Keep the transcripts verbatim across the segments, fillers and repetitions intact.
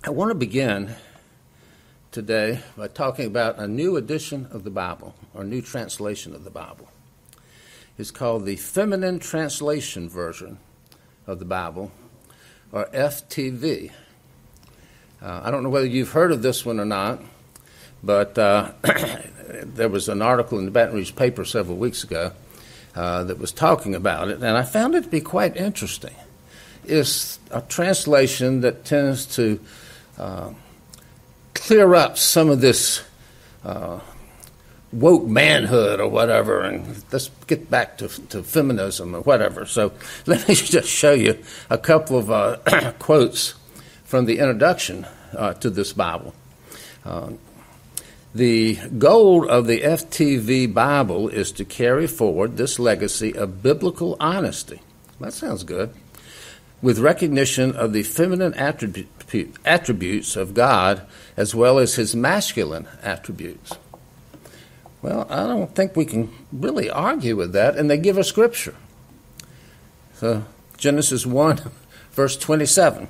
I want to begin today by talking about a new edition of the Bible, or new translation of the Bible. It's called the Feminine Translation Version of the Bible, or F T V. Uh, I don't know whether you've heard of this one or not, but uh, there was an article in the Baton Rouge paper several weeks ago uh, that was talking about it, and I found it to be quite interesting. It's a translation that tends to uh, clear up some of this uh, woke manhood or whatever, and let's get back to, to feminism or whatever. So let me just show you a couple of uh, quotes from the introduction uh, to this Bible. Uh, the goal of the F T V Bible is to carry forward this legacy of biblical honesty. That sounds good. With recognition of the feminine attribute, attributes of God as well as his masculine attributes. Well, I don't think we can really argue with that, and they give a scripture. So, Genesis one, verse twenty-seven.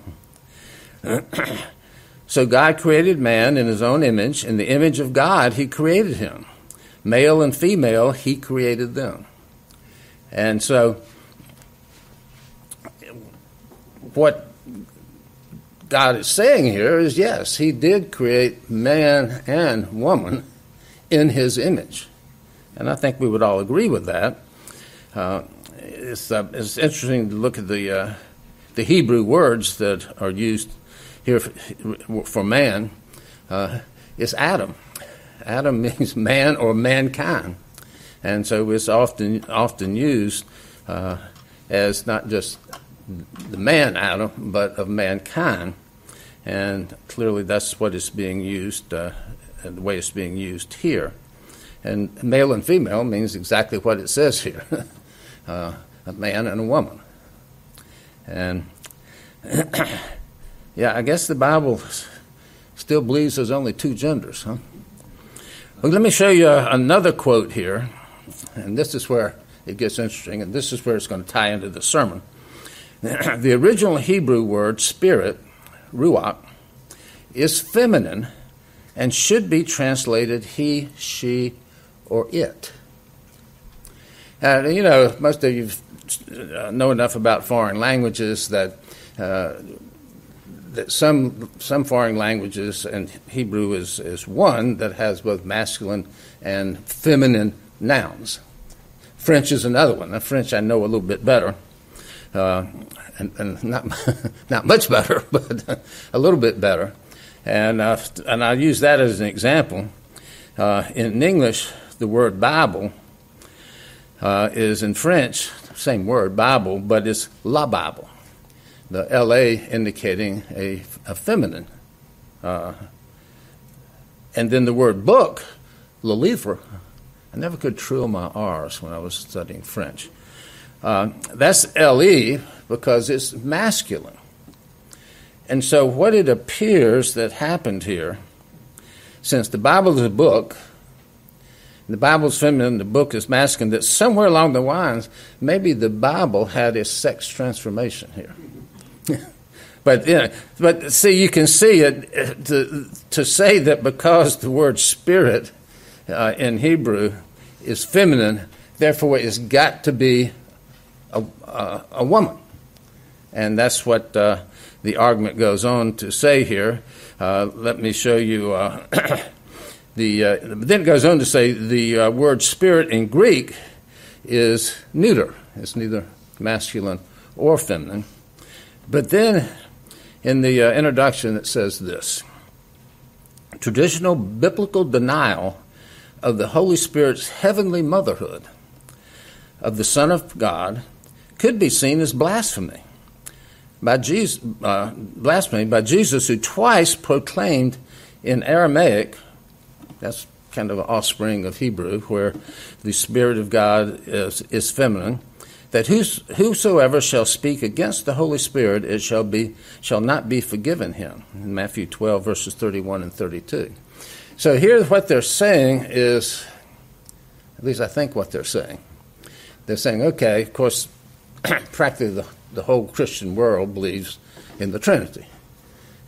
So God created man in his own image. In the image of God, he created him. Male and female, he created them. And so, what God is saying here is, yes, he did create man and woman in his image. And I think we would all agree with that. Uh, it's, uh, it's interesting to look at the, uh, the Hebrew words that are used here for, for man. Uh, it's Adam. Adam means man or mankind. And so it's often, often used uh, as not just the man Adam, but of mankind. And clearly that's what is being used, uh, and the way it's being used here. And male and female means exactly what it says here, uh, a man and a woman. And yeah, I guess the Bible still believes there's only two genders, huh? Well, let me show you another quote here, and this is where it gets interesting, and this is where it's going to tie into the sermon. The original Hebrew word spirit, ruach, is feminine and should be translated he, she, or it. Uh, you know, most of you know enough about foreign languages that uh, that some some foreign languages, and Hebrew is, is one, that has both masculine and feminine nouns. French is another one. Now, French I know a little bit better. Uh, and, and not not much better, but a little bit better. And uh, and I use that as an example. Uh, in English, the word Bible uh, is in French, same word, Bible, but it's la Bible. The L A indicating a, a feminine. Uh, and then the word book, le livre. I never could trill my R's when I was studying French. Uh, that's L E because it's masculine. And so what it appears that happened here, since the Bible is a book, the Bible is feminine, the book is masculine, that somewhere along the lines, maybe the Bible had a sex transformation here. But you know, but see, you can see it, to, to say that because the word spirit uh, in Hebrew is feminine, therefore it's got to be A, a, a woman. And that's what uh, the argument goes on to say here. Uh, let me show you. Uh, the uh, then it goes on to say the uh, word spirit in Greek is neuter. It's neither masculine or feminine. But then in the uh, introduction it says this: traditional biblical denial of the Holy Spirit's heavenly motherhood of the Son of God could be seen as blasphemy by Jesus, uh, blasphemy by Jesus, who twice proclaimed in Aramaic, that's kind of an offspring of Hebrew, where the Spirit of God is, is feminine, that whos, whosoever shall speak against the Holy Spirit, it shall be shall not be forgiven him. In Matthew twelve, verses thirty-one and thirty-two. So here what they're saying is, at least I think what they're saying, they're saying, okay, of course, practically the, the whole Christian world believes in the Trinity.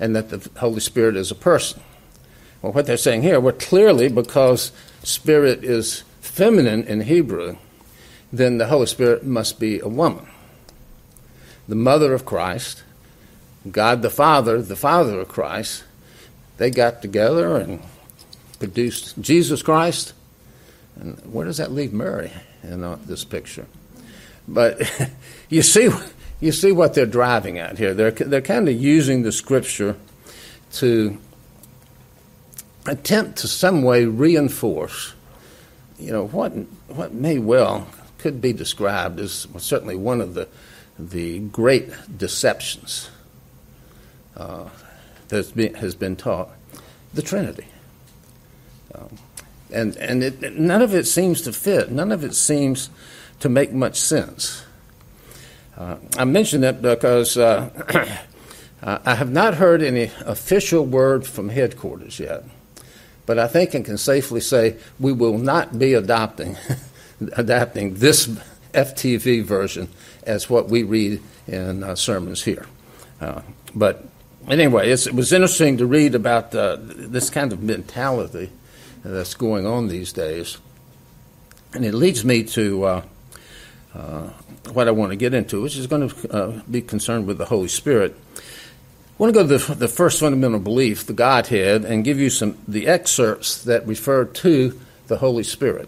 and that the Holy Spirit is a person. Well, what they're saying here, well, clearly because Spirit is feminine in Hebrew, then the Holy Spirit must be a woman. The mother of Christ, God the Father, the Father of Christ, they got together and produced Jesus Christ. And where does that leave Mary in uh, this picture? But you see, you see what they're driving at here. They're they're kind of using the Scripture to attempt to some way reinforce, you know, what what may well could be described as certainly one of the the great deceptions uh, that has been taught, the Trinity. Um, and and it, none of it seems to fit. None of it seems to make much sense. Uh, I mention that because uh, I have not heard any official word from headquarters yet. But I think I can safely say we will not be adopting adapting this F T V version as what we read in uh, sermons here. Uh, but anyway, it's, it was interesting to read about uh, this kind of mentality that's going on these days. And it leads me to uh, uh, what I want to get into, which is going to uh, be concerned with the Holy Spirit. I want to go to the, the first fundamental belief, the Godhead, and give you some the excerpts that refer to the Holy Spirit.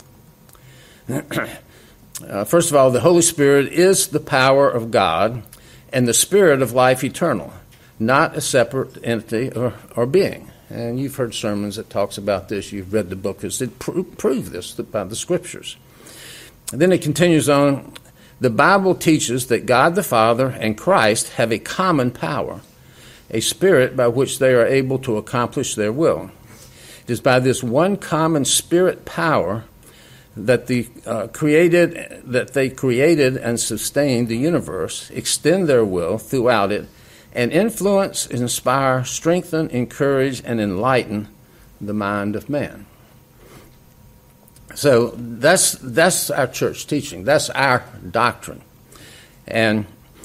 uh, first of all, the Holy Spirit is the power of God and the Spirit of life eternal, not a separate entity or, or being. And you've heard sermons that talks about this. You've read the books that pro- prove this by the Scriptures. And then it continues on. The Bible teaches that God the Father and Christ have a common power, a spirit by which they are able to accomplish their will. It is by this one common spirit power that the uh, created that they created and sustained the universe, extend their will throughout it, and influence, inspire, strengthen, encourage, and enlighten the mind of man. So that's that's our church teaching. That's our doctrine, and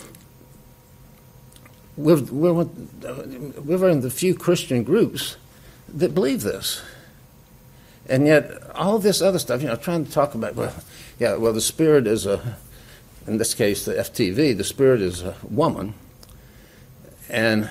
We're, we're, we're in the few Christian groups that believe this. And yet, all this other stuff, you know, trying to talk about, well, yeah, well, the Spirit is a, in this case, the F T V, the Spirit is a woman. And,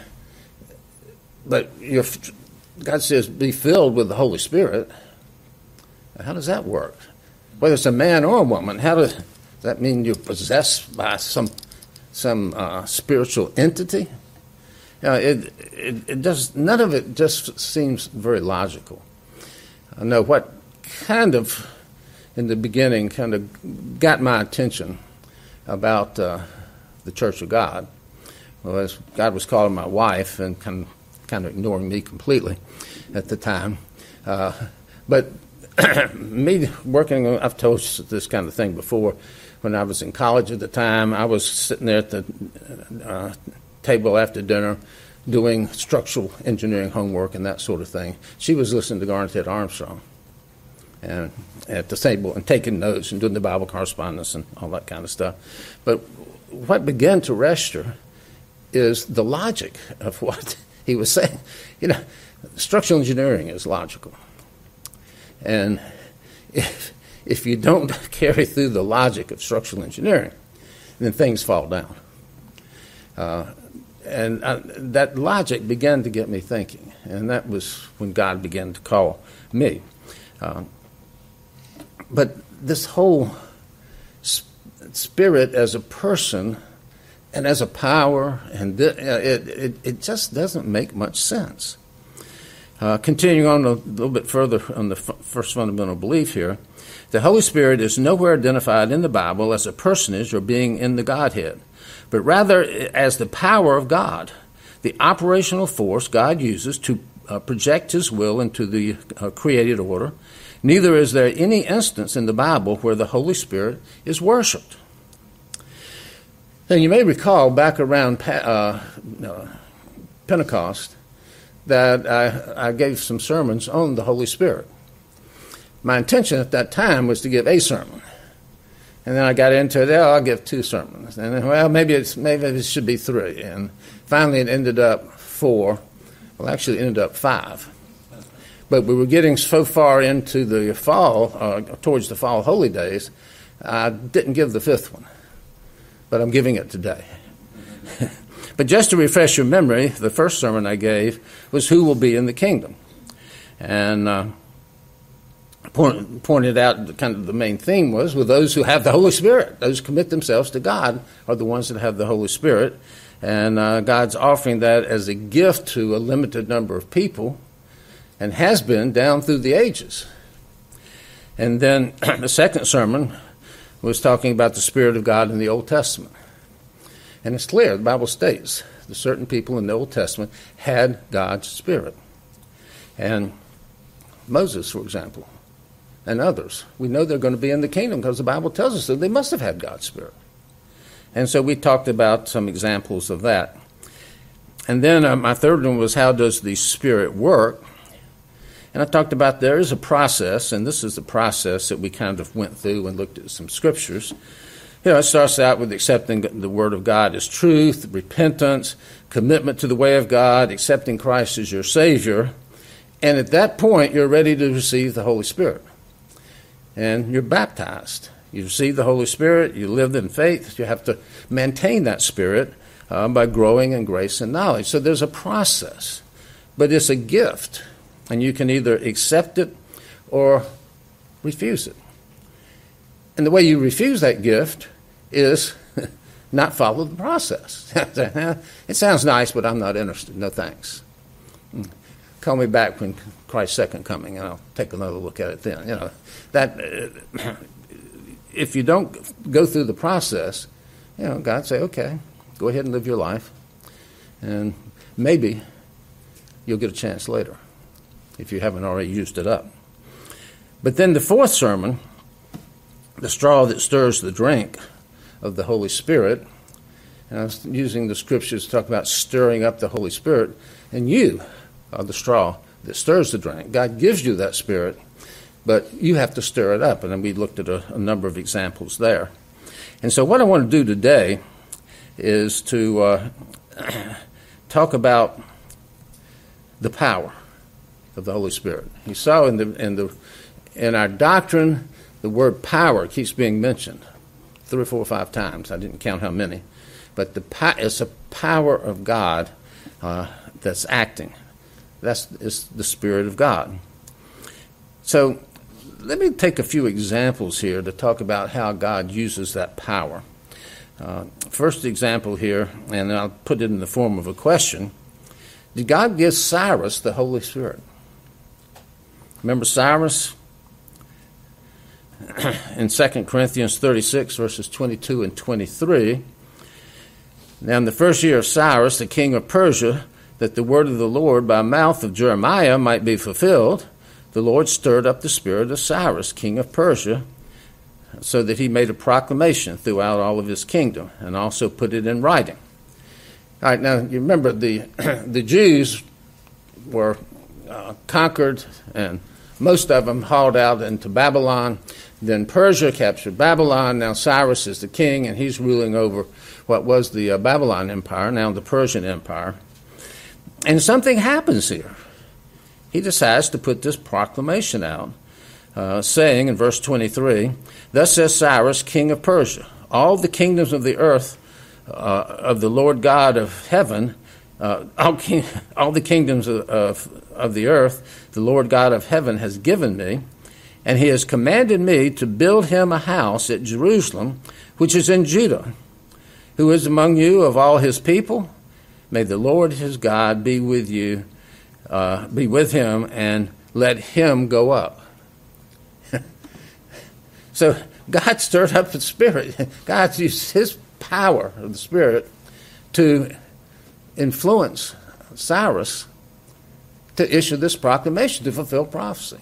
but you're, God says, be filled with the Holy Spirit. How does that work? Whether it's a man or a woman, how does, does that mean you're possessed by some some uh, spiritual entity? You know, it, it, it does, none of it just seems very logical. I know what kind of, in the beginning, kind of got my attention about uh, the Church of God was God was calling my wife and kind of, kind of ignoring me completely at the time. Uh, but me working, I've told you this kind of thing before. When I was in college at the time, I was sitting there at the uh, table after dinner doing structural engineering homework and that sort of thing. She was listening to Garnett Armstrong and at the table and taking notes and doing the Bible correspondence and all that kind of stuff. But what began to register is the logic of what he was saying. You know, structural engineering is logical. And if If you don't carry through the logic of structural engineering, then things fall down. Uh, and I, that logic began to get me thinking, and that was when God began to call me. Uh, but this whole sp- spirit as a person and as a power, and th- it, it, it just doesn't make much sense. Uh, continuing on a little bit further on the f- first fundamental belief here, the Holy Spirit is nowhere identified in the Bible as a personage or being in the Godhead, but rather as the power of God, the operational force God uses to uh, project His will into the uh, created order. Neither is there any instance in the Bible where the Holy Spirit is worshipped. Now, you may recall back around uh, uh, Pentecost that I, I gave some sermons on the Holy Spirit. My intention at that time was to give a sermon. And then I got into it, oh, I'll give two sermons. And then, well, maybe it's maybe it should be three. And finally it ended up four. Well, actually, it ended up five. But we were getting so far into the fall, uh, towards the fall holy days, I didn't give the fifth one. But I'm giving it today. But just to refresh your memory, the first sermon I gave was who will be in the kingdom. And uh, point, pointed out kind of the main theme was with those who have the Holy Spirit. Those who commit themselves to God are the ones that have the Holy Spirit. And uh, God's offering that as a gift to a limited number of people and has been down through the ages. And then the second sermon was talking about the Spirit of God in the Old Testament. And it's clear, the Bible states, that certain people in the Old Testament had God's Spirit. And Moses, for example, and others, we know they're going to be in the kingdom because the Bible tells us that they must have had God's Spirit. And so we talked about some examples of that. And then uh, my third one was, how does the Spirit work? And I talked about there is a process, and this is the process that we kind of went through and looked at some scriptures. You know, it starts out with accepting the Word of God as truth, repentance, commitment to the way of God, accepting Christ as your Savior. And at that point, you're ready to receive the Holy Spirit. And you're baptized. You receive the Holy Spirit, you live in faith, you have to maintain that Spirit uh, by growing in grace and knowledge. So there's a process, but it's a gift, and you can either accept it or refuse it. And the way you refuse that gift is not follow the process. It sounds nice, but I'm not interested. No thanks. Call me back when Christ's second coming, and I'll take another look at it then. You know, that... Uh, if you don't go through the process, you know, God say, okay, go ahead and live your life. And maybe you'll get a chance later if you haven't already used it up. But then the fourth sermon, the straw that stirs the drink of the Holy Spirit, and I was using the scriptures to talk about stirring up the Holy Spirit, and you are the straw that stirs the drink. God gives you that Spirit, but you have to stir it up, and then we looked at a, a number of examples there. And so what I want to do today is to uh, talk about the power of the Holy Spirit. You saw in the in the in our doctrine, the word power keeps being mentioned three or four or five times. I didn't count how many, but the it's a power of God uh, that's acting. That's it's the Spirit of God. So let me take a few examples here to talk about how God uses that power. Uh, first example here, and I'll put it in the form of a question. Did God give Cyrus the Holy Spirit? Remember Cyrus? In Second Corinthians thirty-six, verses twenty-two and twenty-three. Now in the first year of Cyrus, the king of Persia, that the word of the Lord by mouth of Jeremiah might be fulfilled, the Lord stirred up the spirit of Cyrus, king of Persia, so that he made a proclamation throughout all of his kingdom, and also put it in writing. All right, now you remember the the Jews were uh, conquered, and most of them hauled out into Babylon. Then Persia captured Babylon. Now Cyrus is the king, and he's ruling over what was the uh, Babylon Empire, now the Persian Empire. And something happens here. He decides to put this proclamation out, uh, saying in verse twenty-three, "Thus says Cyrus, king of Persia, all the kingdoms of the earth uh, of the Lord God of heaven, uh, all, king, all the kingdoms of, of, of the earth, the Lord God of heaven has given me, and he has commanded me to build him a house at Jerusalem, which is in Judah. Who is among you of all his people? May the Lord his God be with you, uh, be with him, and let him go up." So God stirred up the Spirit. God used his power of the Spirit to influence Cyrus to issue this proclamation to fulfill prophecy.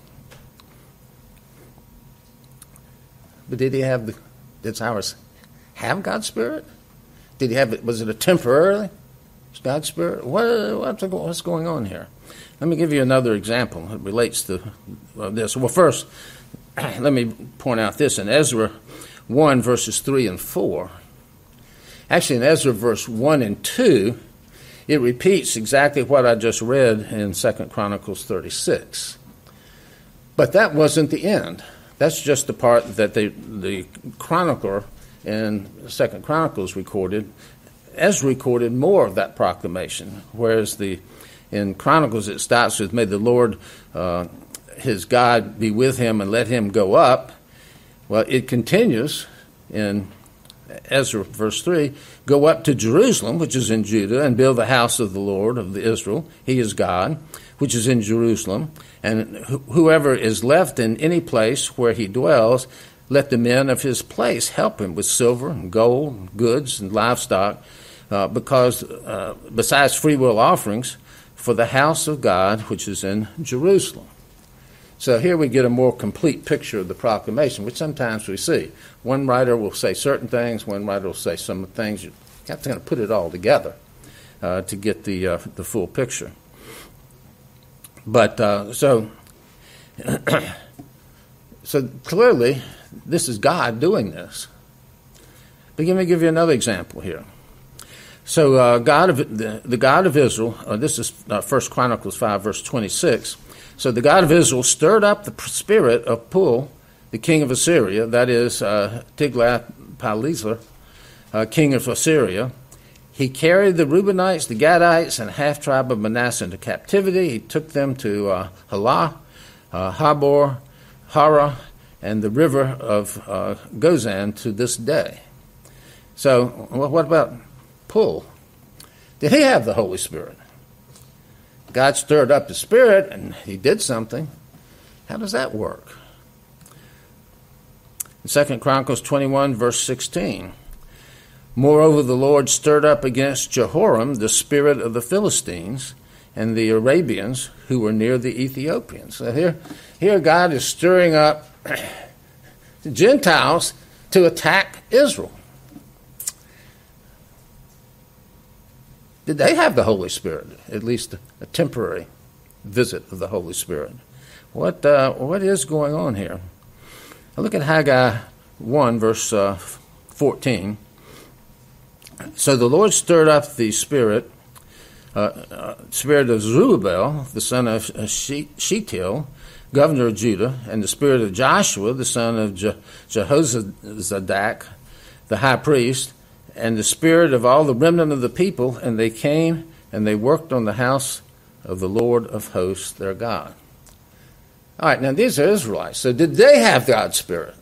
But did he have the, did Cyrus have God's Spirit? Did he have it? Was it a temporarily God's Spirit? What, what's, what's going on here? Let me give you another example that relates to uh, this. Well, first, let me point out this. In Ezra one, verses three and four, actually in Ezra verse one and two, it repeats exactly what I just read in Second Chronicles thirty-six. But that wasn't the end. That's just the part that the, the chronicler in Second Chronicles recorded. Ezra recorded more of that proclamation, whereas the in Chronicles it starts with, may the Lord, uh, his God, be with him and let him go up. Well, it continues in Ezra, verse three, go up to Jerusalem, which is in Judah, and build the house of the Lord of the Israel. He is God, which is in Jerusalem. And wh- whoever is left in any place where he dwells, let the men of his place help him with silver and gold, and goods and livestock, uh, because uh, besides free will offerings, for the house of God, which is in Jerusalem. So here we get a more complete picture of the proclamation, which sometimes we see. One writer will say certain things, one writer will say some things. You have to kind of put it all together uh, to get the uh, the full picture. But uh, so, so clearly, this is God doing this. But let me give you another example here. So, uh, God of the, the God of Israel. Uh, this is uh, First Chronicles five, verse twenty-six. So the God of Israel stirred up the spirit of Pul, the king of Assyria, that is uh, Tiglath-Pileser, uh, king of Assyria. He carried the Reubenites, the Gadites, and half-tribe of Manasseh into captivity. He took them to uh, Halah, uh, Habor, Hara, and the river of uh, Gozan to this day. So well, what about Pul? Did he have the Holy Spirit? God stirred up the spirit, and he did something. How does that work? In Second Chronicles twenty-one, verse sixteen, moreover, the Lord stirred up against Jehoram the spirit of the Philistines and the Arabians who were near the Ethiopians. So here, here God is stirring up the Gentiles to attack Israel. Did they have the Holy Spirit? At least a, a temporary visit of the Holy Spirit. What uh, what is going on here? Now look at Haggai one, verse uh, fourteen. So the Lord stirred up the spirit, uh, uh, spirit of Zerubbabel, the son of Shealtiel, governor of Judah, and the spirit of Joshua, the son of Je- Jehozadak, the high priest, and the spirit of all the remnant of the people, and they came and they worked on the house of the Lord of hosts, their God. All right, now these are Israelites. So did they have God's Spirit?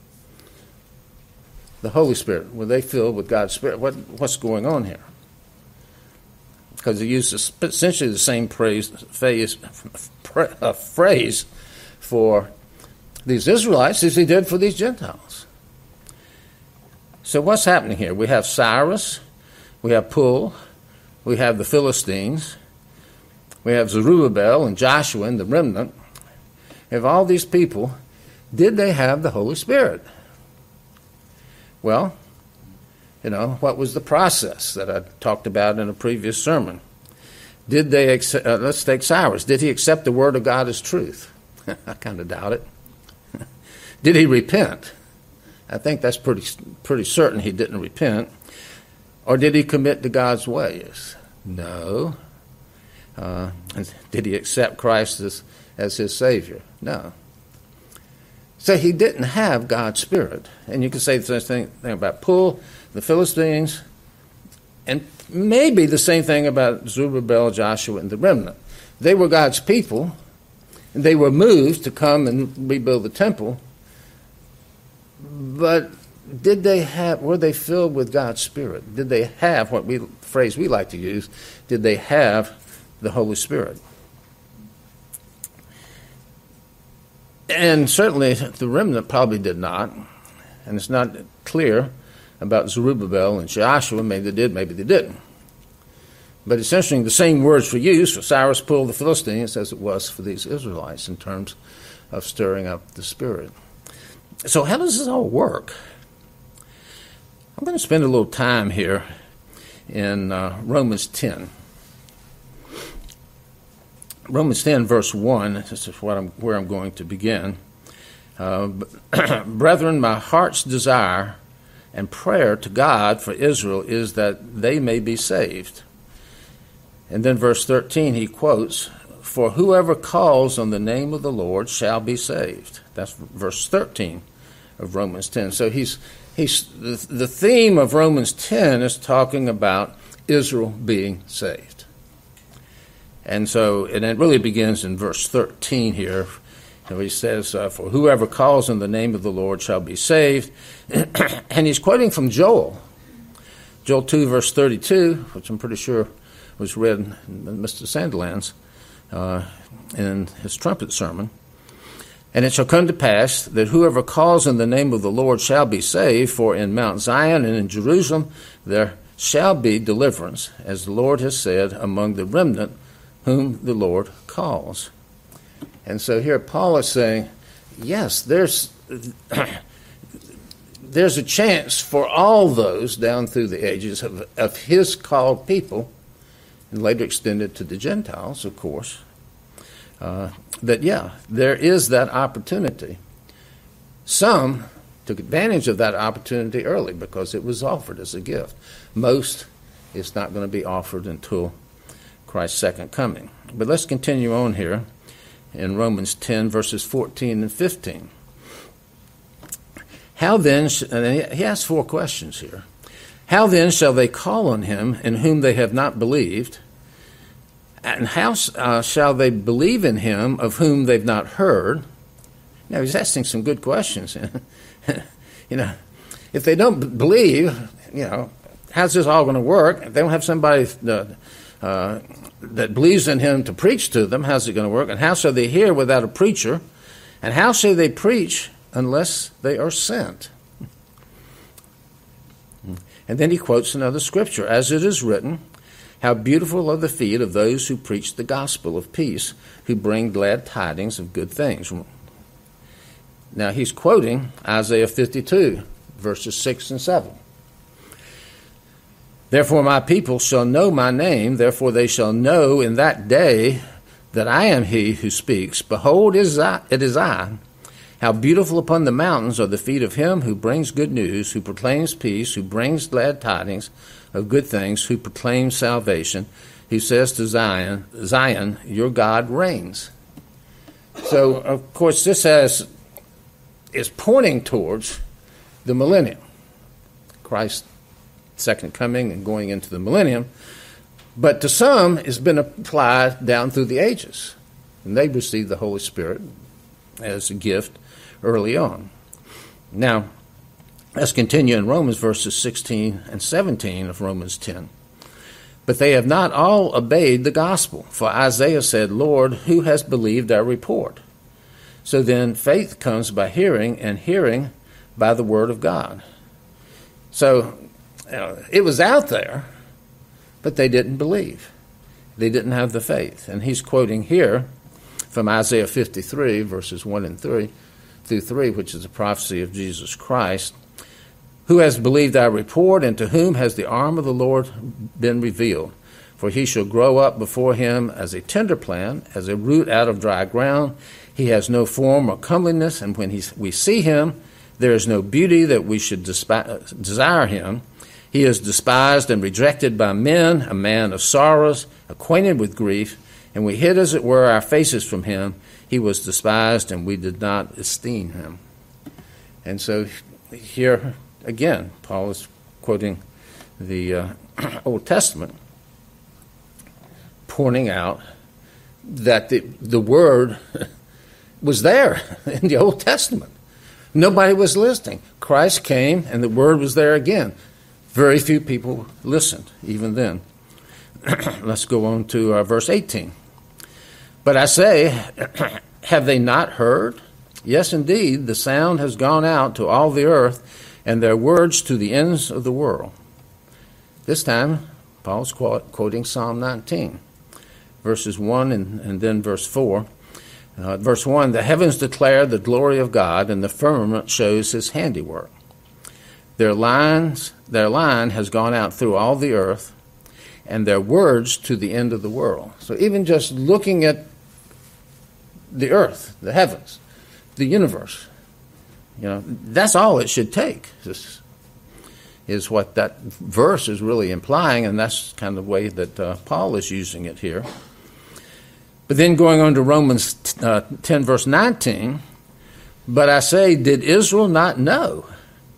The Holy Spirit, were they filled with God's Spirit? What, what's going on here? Because he used essentially the same phrase, phrase, phrase for these Israelites as he did for these Gentiles. So what's happening here? We have Cyrus, we have Pul, we have the Philistines, we have Zerubbabel and Joshua and the remnant. We have all these people. Did they have the Holy Spirit? Well, you know, what was the process that I talked about in a previous sermon? Did they accept, uh, let's take Cyrus. Did he accept the word of God as truth? I kind of doubt it. Did he repent? I think that's pretty pretty certain he didn't repent. Or did he commit to God's ways? No. Uh, did he accept Christ as, as his Savior? No. So he didn't have God's Spirit. And you can say the same thing about Pul, the Philistines, and maybe the same thing about Zerubbabel, Joshua, and the remnant. They were God's people, and they were moved to come and rebuild the temple. But did they have, were they filled with God's Spirit? Did they have, what we phrase we like to use, did they have the Holy Spirit? And certainly the remnant probably did not. And it's not clear about Zerubbabel and Joshua. Maybe they did, maybe they didn't. But essentially the same words were used for Cyrus, Pul, the Philistines as it was for these Israelites in terms of stirring up the Spirit. So how does this all work? I'm going to spend a little time here in uh, Romans ten. Romans ten, verse one, this is what I'm, where I'm going to begin. Uh, Brethren, my heart's desire and prayer to God for Israel is that they may be saved. And then verse thirteen, he quotes, "For whoever calls on the name of the Lord shall be saved." That's verse thirteen of Romans ten. So he's he's the, the theme of Romans ten is talking about Israel being saved. And so, and it really begins in verse thirteen here, where he says, uh, "For whoever calls on the name of the Lord shall be saved." And he's quoting from Joel. Joel two, verse thirty-two, which I'm pretty sure was read in Mister Sandilands uh, in his trumpet sermon. "And it shall come to pass that whoever calls on the name of the Lord shall be saved, for in Mount Zion and in Jerusalem there shall be deliverance, as the Lord has said, among the remnant whom the Lord calls." And so here Paul is saying, yes, there's there's a chance for all those down through the ages of, of his called people, and later extended to the Gentiles, of course, uh, that, yeah, there is that opportunity. Some took advantage of that opportunity early because it was offered as a gift. Most, it's not going to be offered until Christ's second coming. But let's continue on here in Romans ten, verses fourteen and fifteen. How then, sh- and he asks four questions here. "How then shall they call on him in whom they have not believed? And how uh, shall they believe in him of whom they've not heard?" Now, he's asking some good questions. You know, if they don't b- believe, you know, how's this all going to work? If they don't have somebody uh, uh, that believes in him to preach to them, how's it going to work? And how shall they hear without a preacher? And how shall they preach unless they are sent? And then he quotes another scripture, "As it is written, how beautiful are the feet of those who preach the gospel of peace, who bring glad tidings of good things." Now he's quoting Isaiah fifty-two, verses six and seven. "Therefore my people shall know my name, therefore they shall know in that day that I am he who speaks. Behold, it is I, it is I. How beautiful upon the mountains are the feet of him who brings good news, who proclaims peace, who brings glad tidings of good things, who proclaims salvation, who says to Zion, Zion, your God reigns." So, of course, this has is pointing towards the millennium, Christ's second coming and going into the millennium. But to some, it's been applied down through the ages, and they received the Holy Spirit as a gift early on. Now, let's continue in Romans verses sixteen and seventeen of Romans ten. "But they have not all obeyed the gospel. For Isaiah said, Lord, who has believed our report? So then faith comes by hearing, and hearing by the word of God." So you know, it was out there, but they didn't believe. They didn't have the faith. And he's quoting here from Isaiah fifty-three, verses one and three through three, which is a prophecy of Jesus Christ. "Who has believed our report, and to whom has the arm of the Lord been revealed? For he shall grow up before him as a tender plant, as a root out of dry ground. He has no form or comeliness, and when he, we see him, there is no beauty that we should despise, desire him. He is despised and rejected by men, a man of sorrows, acquainted with grief, and we hid, as it were, our faces from him. He was despised, and we did not esteem him." And so here, again, Paul is quoting the uh, Old Testament, pointing out that the, the word was there in the Old Testament. Nobody was listening. Christ came, and the word was there again. Very few people listened, even then. Let's go on to uh, verse eighteen. "But I say, have they not heard? Yes, indeed, the sound has gone out to all the earth, and their words to the ends of the world." This time, Paul's quoting Psalm nineteen, verses one and, and then verse four. Uh, verse one, "The heavens declare the glory of God, and the firmament shows his handiwork. Their lines, their line has gone out through all the earth, and their words to the end of the world." So even just looking at the earth, the heavens, the universe, you know, that's all it should take. Just, is what that verse is really implying, and that's kind of the way that uh, Paul is using it here. But then going on to Romans uh, ten, verse nineteen, but I say, did Israel not know?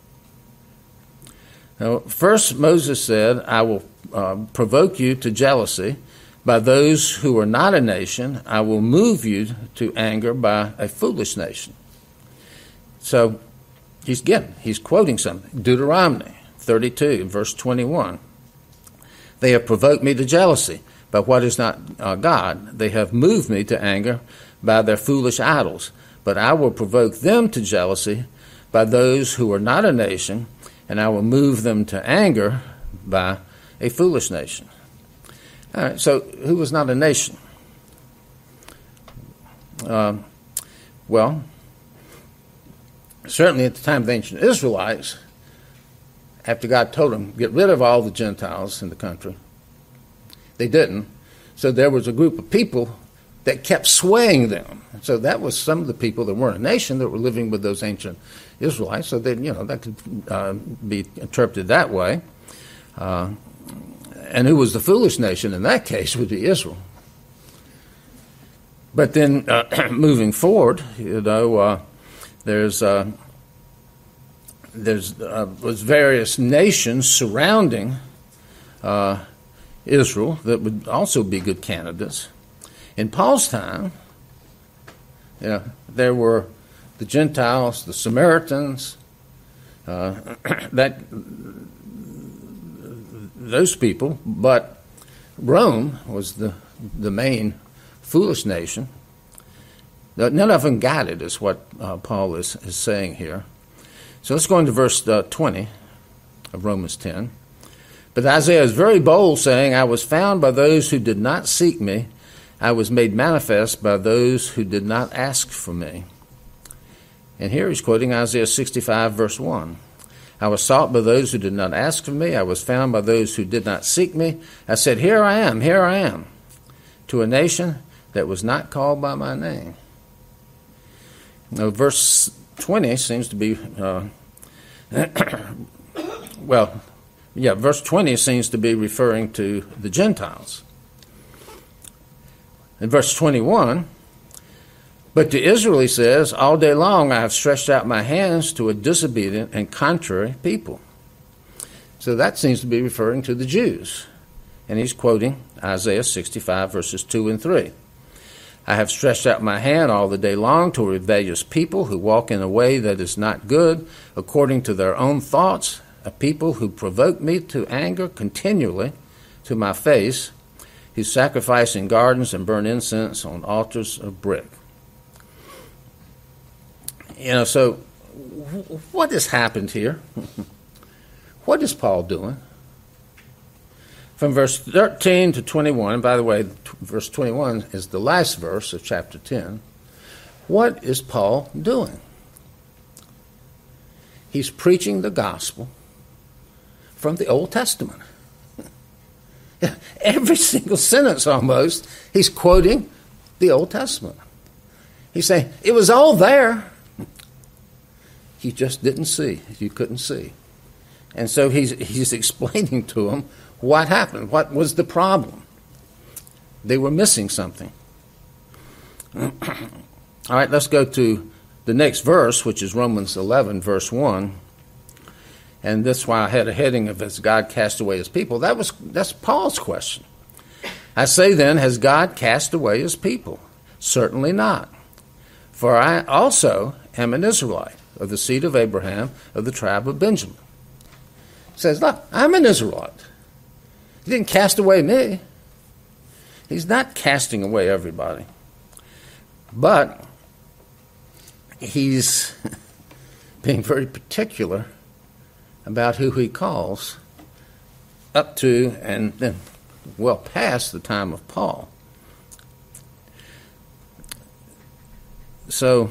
Now, first Moses said, I will uh, provoke you to jealousy by those who are not a nation. I will move you to anger by a foolish nation. So he's again, he's quoting something. Deuteronomy thirty-two, verse twenty-one. They have provoked me to jealousy by what is not uh, God. They have moved me to anger by their foolish idols. But I will provoke them to jealousy by those who are not a nation, and I will move them to anger by a foolish nation. All right, so who was not a nation? Uh, well, certainly at the time of the ancient Israelites, after God told them, get rid of all the Gentiles in the country, they didn't. So there was a group of people that kept swaying them. So that was some of the people that weren't a nation that were living with those ancient Israelites. So that, you know, that could uh, be interpreted that way. Uh, and who was the foolish nation in that case would be Israel. But then uh, moving forward, you know, uh, there's uh, there's uh, was various nations surrounding uh, Israel that would also be good candidates. In Paul's time, you know, there were the Gentiles, the Samaritans, uh, that those people, but Rome was the the main foolish nation. None of them got it, is what uh, Paul is, is saying here. So let's go into verse uh, twenty of Romans ten. But Isaiah is very bold, saying, I was found by those who did not seek me. I was made manifest by those who did not ask for me. And here he's quoting Isaiah sixty-five, verse one. I was sought by those who did not ask for me. I was found by those who did not seek me. I said, here I am, here I am, to a nation that was not called by my name. Now, verse twenty seems to be, uh, well, yeah, verse twenty seems to be referring to the Gentiles. In verse twenty-one, but to Israel he says, all day long I have stretched out my hands to a disobedient and contrary people. So that seems to be referring to the Jews. And he's quoting Isaiah sixty-five, verses two and three. I have stretched out my hand all the day long to a rebellious people who walk in a way that is not good, according to their own thoughts, a people who provoke me to anger continually to my face, who sacrifice in gardens and burn incense on altars of brick. You know, so what has happened here? What is Paul doing? From verse thirteen to twenty-one, and by the way, verse twenty-one is the last verse of chapter ten. What is Paul doing? He's preaching the gospel from the Old Testament. Every single sentence almost, he's quoting the Old Testament. He's saying, it was all there. You just didn't see. You couldn't see. And so he's he's explaining to them what happened, what was the problem. They were missing something. All right, let's go to the next verse, which is Romans eleven, verse one. And that's why I had a heading of, has God cast away his people? That was that's Paul's question. I say then, has God cast away his people? Certainly not. For I also am an Israelite, of the seed of Abraham, of the tribe of Benjamin. He says, look, I'm an Israelite. He didn't cast away me. He's not casting away everybody. But he's being very particular about who he calls up to and then well past the time of Paul. So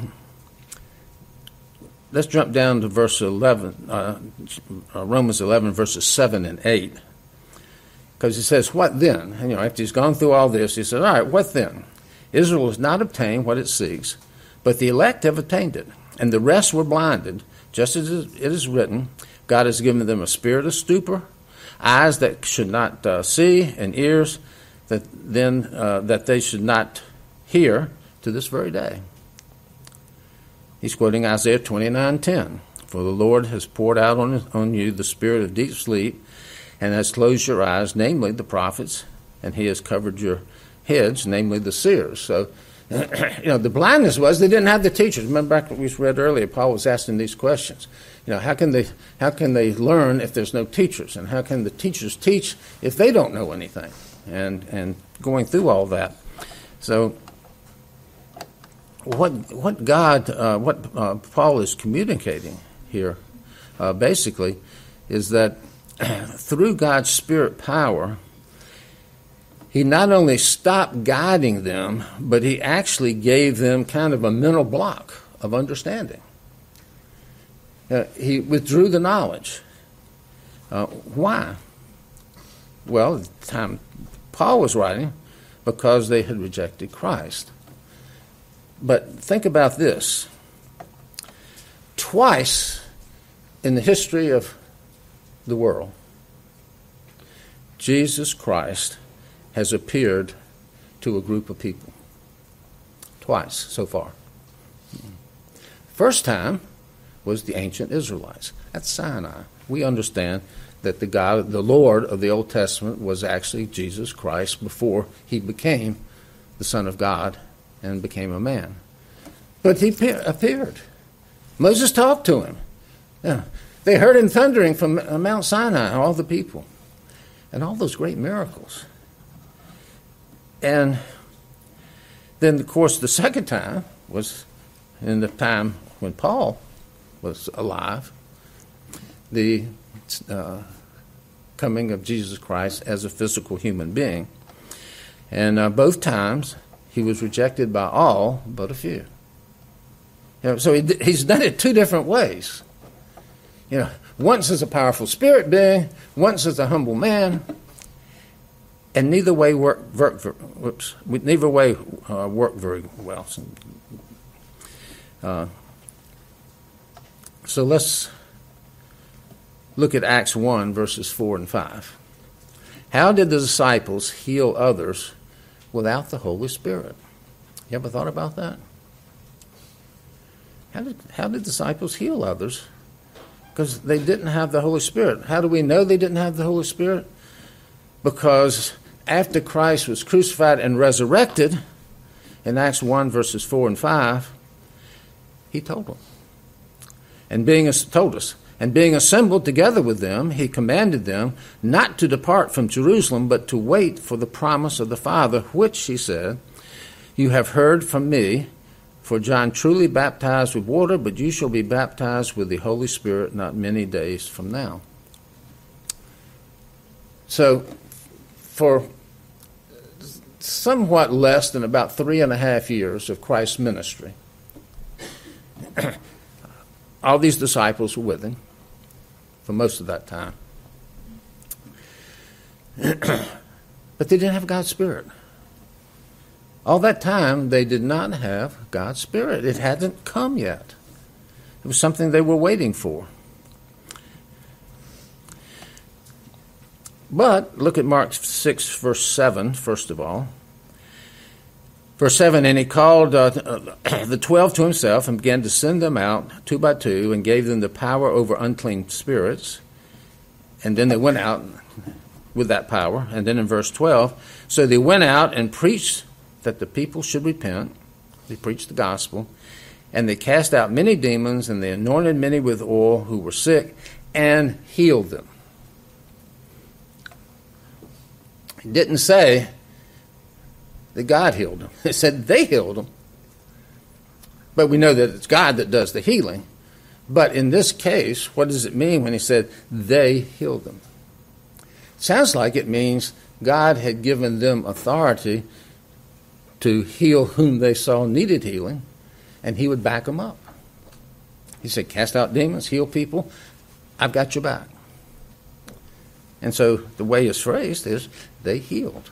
let's jump down to verse eleven, uh, Romans eleven, verses seven and eight. Because he says, what then? And, you know, after he's gone through all this, he said, all right, what then? Israel has not obtained what it seeks, but the elect have attained it, and the rest were blinded, just as it is written, God has given them a spirit of stupor, eyes that should not uh, see, and ears that then uh, that they should not hear to this very day. He's quoting Isaiah twenty-nine ten. For the Lord has poured out on, on you the spirit of deep sleep, and has closed your eyes, namely the prophets, and he has covered your heads, namely the seers. So, you know, the blindness was they didn't have the teachers. Remember back what we read earlier, Paul was asking these questions. You know, how can they how can they learn if there's no teachers? And how can the teachers teach if they don't know anything? And and going through all that. So what what God uh, what uh, Paul is communicating here uh, basically is that through God's Spirit power, he not only stopped guiding them, but he actually gave them kind of a mental block of understanding. Uh, he withdrew the knowledge. Uh, why? Well, at the time Paul was writing, because they had rejected Christ. But think about this. Twice in the history of the world, Jesus Christ has appeared to a group of people. Twice so far. First time was the ancient Israelites at Sinai. We understand that the God, the Lord of the Old Testament was actually Jesus Christ before he became the Son of God and became a man. But he appeared. Moses talked to him. Yeah. They heard him thundering from Mount Sinai, all the people, and all those great miracles. And then, of course, the second time was in the time when Paul was alive, the uh, coming of Jesus Christ as a physical human being. And uh, both times, he was rejected by all but a few. You know, so he, he's done it two different ways. You know, once as a powerful spirit being, once as a humble man, and neither way work, work whoops, neither way uh, worked very well. Uh, so let's look at Acts one, verses four and five. How did the disciples heal others without the Holy Spirit? You ever thought about that? How did, how did disciples heal others? Because they didn't have the Holy Spirit. How do we know they didn't have the Holy Spirit? Because after Christ was crucified and resurrected, in Acts one, verses four and five, he told them. And being told us, and being assembled together with them, he commanded them not to depart from Jerusalem, but to wait for the promise of the Father, which, he said, you have heard from me. For John truly baptized with water, but you shall be baptized with the Holy Spirit not many days from now. So, for somewhat less than about three and a half years of Christ's ministry, all these disciples were with him for most of that time. But they didn't have God's Spirit. All that time, they did not have God's Spirit. It hadn't come yet. It was something they were waiting for. But look at Mark six, verse seven, first of all. Verse seven, and he called uh, the twelve to himself and began to send them out two by two and gave them the power over unclean spirits. And then they went out with that power. And then in verse twelve, so they went out and preached that the people should repent. They preached the gospel. And they cast out many demons, and they anointed many with oil who were sick, and healed them. It didn't say that God healed them. It said they healed them. But we know that it's God that does the healing. But in this case, what does it mean when he said they healed them? It sounds like it means God had given them authority to heal whom they saw needed healing, and he would back them up. He said, cast out demons, heal people, I've got your back. And so the way it's phrased is, they healed.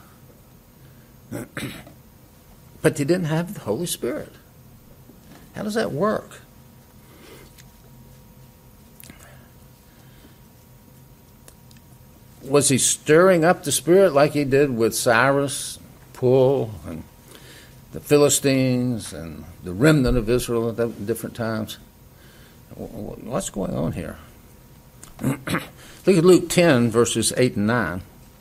But they didn't have the Holy Spirit. How does that work? was he stirring up the Spirit like he did with Cyrus, Pul, and the Philistines, and the remnant of Israel at different times? What's going on here? Look at Luke ten, verses eight and nine.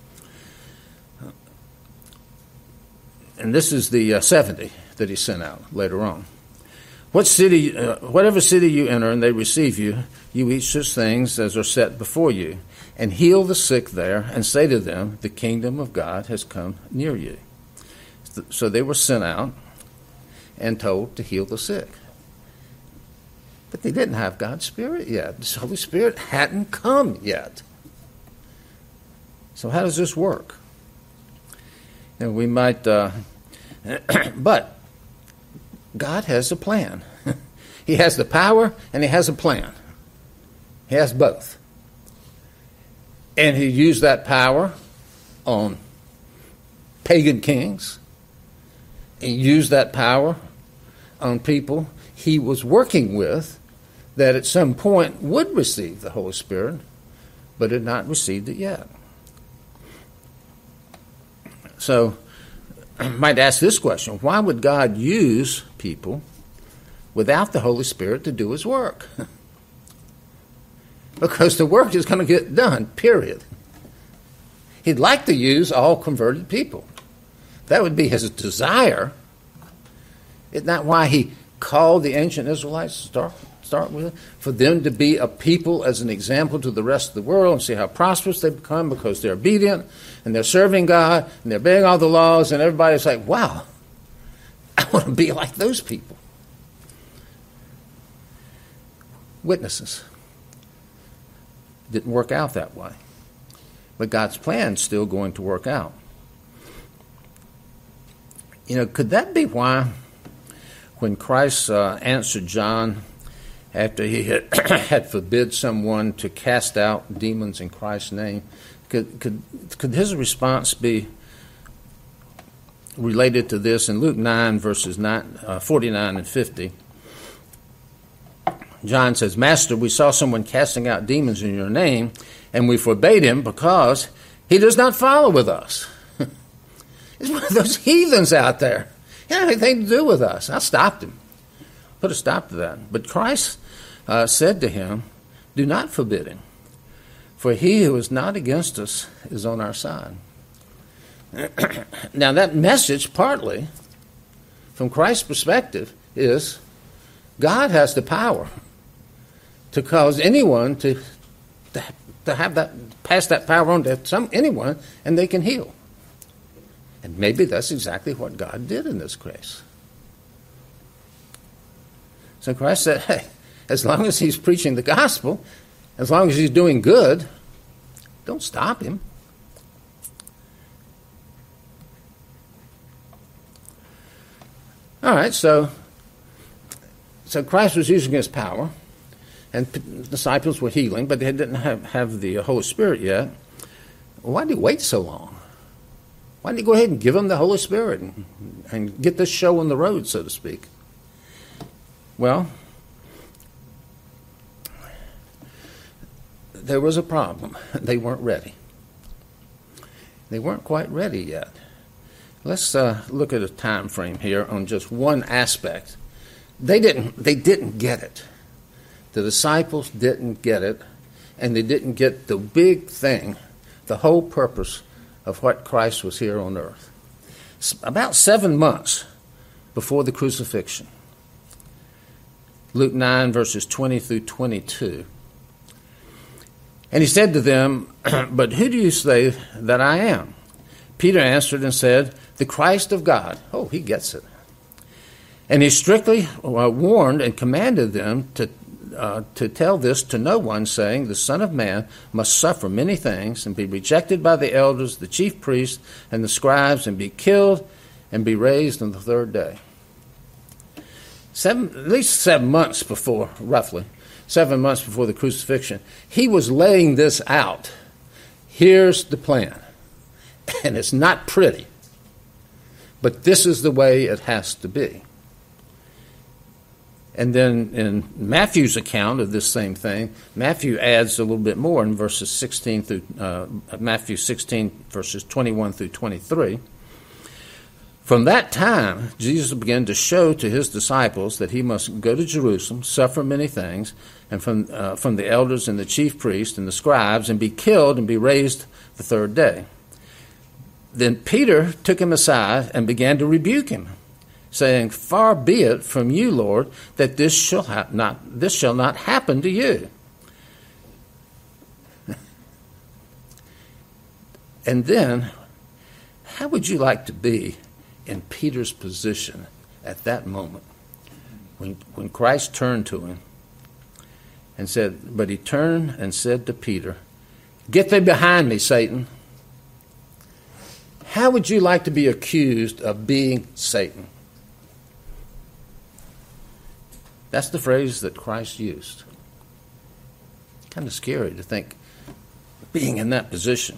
And this is the uh, seventy that he sent out later on. What city, uh, whatever city you enter and they receive you, you eat such things as are set before you, and heal the sick there, and say to them, the kingdom of God has come near you. So they were sent out and told to heal the sick. But they didn't have God's Spirit yet. The Holy Spirit hadn't come yet. So how does this work? And we might, uh, but God has a plan. He has the power and he has a plan. He has both. And he used that power on pagan kings. He used that power on people he was working with that at some point would receive the Holy Spirit, but had not received it yet. So I might ask this question: why would God use people without the Holy Spirit to do his work? Because the work is going to get done, period. He'd like to use all converted people. That would be his desire. Isn't that why he called the ancient Israelites to start, start with? For them to be a people as an example to the rest of the world and see how prosperous they become because they're obedient and they're serving God and they're obeying all the laws, and everybody's like, wow, I want to be like those people. Witnesses. Didn't work out that way. But God's plan's still going to work out. You know, could that be why when Christ uh, answered John after he had, had forbid someone to cast out demons in Christ's name, could, could, could his response be related to this? In Luke nine, verses nine, uh, forty-nine and fifty, John says, Master, we saw someone casting out demons in your name, and we forbade him because he does not follow with us. He's one of those heathens out there. He didn't have anything to do with us. I stopped him. Put a stop to that. But Christ uh, said to him, do not forbid him, for he who is not against us is on our side. Now that message, partly, from Christ's perspective, is God has the power to cause anyone to, to, to have that, pass that power on to some anyone, and they can heal. And maybe that's exactly what God did in this case. So Christ said, hey, as long as he's preaching the gospel, as long as he's doing good, don't stop him. All right, so, so Christ was using his power, and disciples were healing, but they didn't have, have the Holy Spirit yet. Why did he wait so long? Why didn't he go ahead and give them the Holy Spirit and, and get this show on the road, so to speak? Well, there was a problem. They weren't ready. They weren't quite ready yet. Let's uh, look at a time frame here on just one aspect. They didn't, they didn't get it. The disciples didn't get it, and they didn't get the big thing, the whole purpose of what Christ was here on earth. About seven months before the crucifixion. Luke nine, verses twenty through twenty-two. And he said to them, but who do you say that I am? Peter answered and said, the Christ of God. Oh, he gets it. And he strictly uh, warned and commanded them to Uh, to tell this to no one, saying, the Son of Man must suffer many things and be rejected by the elders, the chief priests, and the scribes, and be killed and be raised on the third day. Seven, at least seven months before, roughly, seven months before the crucifixion, he was laying this out. Here's the plan. And it's not pretty, but this is the way it has to be. And then in Matthew's account of this same thing, Matthew adds a little bit more in verses sixteen through uh, Matthew sixteen, verses twenty-one through twenty-three. From that time, Jesus began to show to his disciples that he must go to Jerusalem, suffer many things, and from uh, from the elders and the chief priests and the scribes, and be killed and be raised the third day. Then Peter took him aside and began to rebuke him, saying, "Far be it from you, Lord, that this shall ha- not this shall not happen to you." And then, how would you like to be in Peter's position at that moment when when Christ turned to him and said, but he turned and said to Peter, "Get thee behind me, Satan." How would you like to be accused of being Satan? That's the phrase that Christ used. Kind of scary to think being in that position.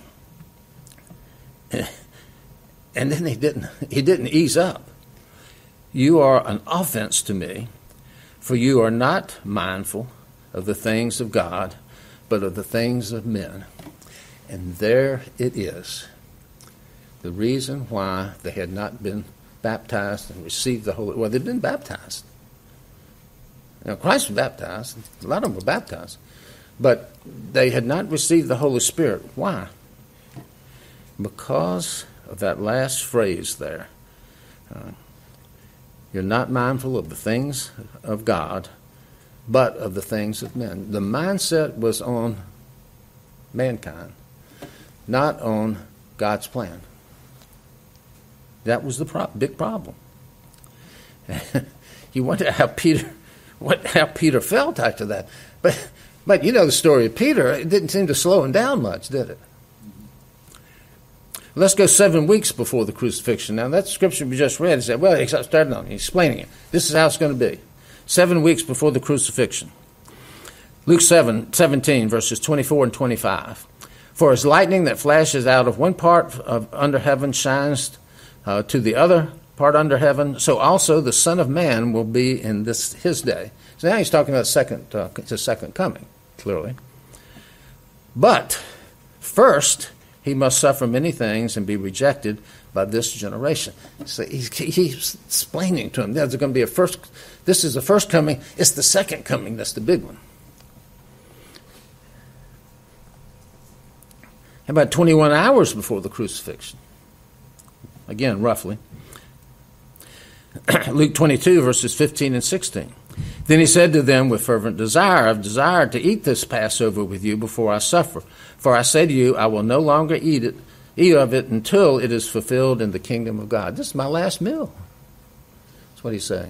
And then he didn't he didn't ease up. "You are an offense to me, for you are not mindful of the things of God, but of the things of men." And there it is. The reason why they had not been baptized and received the Holy... Well, they'd been baptized. Now, Christ was baptized. A lot of them were baptized. But they had not received the Holy Spirit. Why? Because of that last phrase there. Uh, you're not mindful of the things of God, but of the things of men. The mindset was on mankind, not on God's plan. That was the pro- big problem. You wonder how Peter, what how Peter felt after that. But but you know the story of Peter. It didn't seem to slow him down much, did it? Let's go seven weeks before the crucifixion. Now, that scripture we just read said, well, he's starting on, he's explaining it. This is how it's going to be. Seven weeks before the crucifixion. Luke seven, seventeen, verses twenty-four and twenty-five. "For as lightning that flashes out of one part of under heaven shines uh, to the other part under heaven, so also the Son of Man will be in this his day." So now he's talking about second, uh, the second coming, clearly. "But first he must suffer many things and be rejected by this generation." So he's, he's explaining to him, there's going to be a first, this is the first coming, it's the second coming, that's the big one. How about twenty-one hours before the crucifixion? Again, roughly. Luke twenty-two, verses fifteen and sixteen. "Then he said to them with fervent desire, I've desired to eat this Passover with you before I suffer. For I say to you, I will no longer eat it, eat of it until it is fulfilled in the kingdom of God." This is my last meal. That's what he's saying.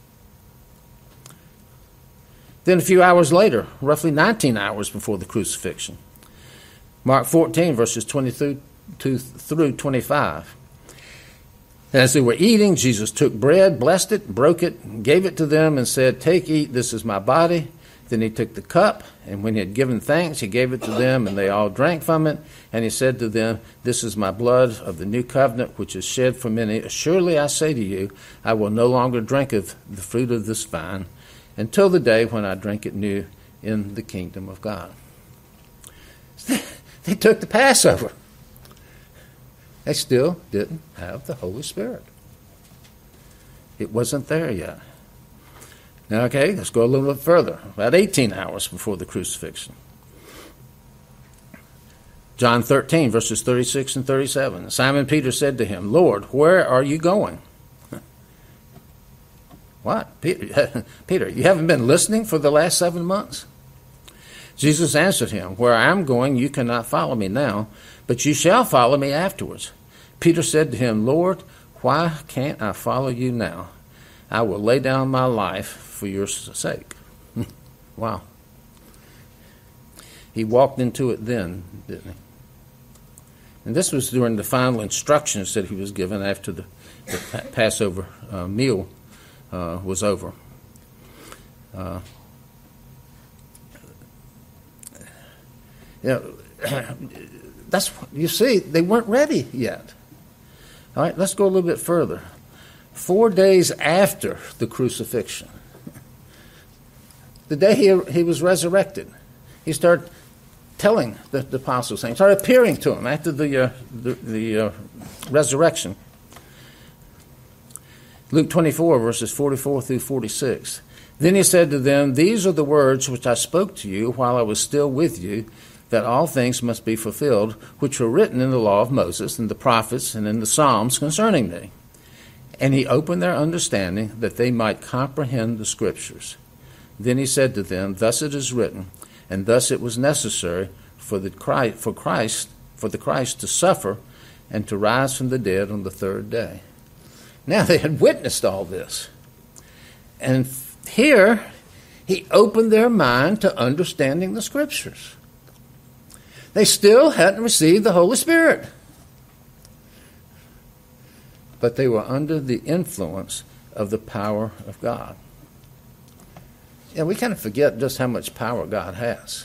Then a few hours later, roughly nineteen hours before the crucifixion, Mark fourteen, verses twenty-two through twenty-five. "As they were eating, Jesus took bread, blessed it, broke it, gave it to them, and said, 'Take, eat, this is my body.' Then he took the cup, and when he had given thanks, he gave it to them, and they all drank from it. And he said to them, 'This is my blood of the new covenant, which is shed for many. Surely I say to you, I will no longer drink of the fruit of this vine until the day when I drink it new in the kingdom of God.'" They took the Passover. They still didn't have the Holy Spirit. It wasn't there yet. Now, okay, let's go a little bit further. About eighteen hours before the crucifixion. John thirteen, verses thirty-six and thirty-seven. "Simon Peter said to him, 'Lord, where are you going?'" What? Peter, Peter, you haven't been listening for the last seven months? Jesus answered him, "Where I am going, you cannot follow me now, but you shall follow me afterwards." Peter said to him, "Lord, why can't I follow you now? I will lay down my life for your sake." Wow. He walked into it then, didn't he? And this was during the final instructions that he was given after the, the Passover uh, meal uh, was over. Uh, you know, that's, you see, they weren't ready yet. All right, let's go a little bit further. Four days after the crucifixion, The day he, he was resurrected, he started telling the, the apostles things, started appearing to them after the, uh, the, the uh, resurrection. Luke twenty-four, verses forty-four through forty-six. Then he said to them, "These are the words which I spoke to you while I was still with you, that all things must be fulfilled, which were written in the law of Moses, and the prophets, and in the Psalms concerning me." And he opened their understanding, that they might comprehend the Scriptures. Then he said to them, "Thus it is written, and thus it was necessary for the Christ, for Christ, for the Christ to suffer, and to rise from the dead on the third day." Now they had witnessed all this. And here, he opened their mind to understanding the Scriptures. They still hadn't received the Holy Spirit. But they were under the influence of the power of God. Yeah, we kind of forget just how much power God has.